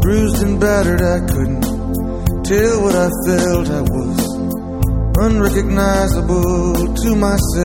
bruised and battered, I couldn't tell what I felt. I was unrecognizable to myself.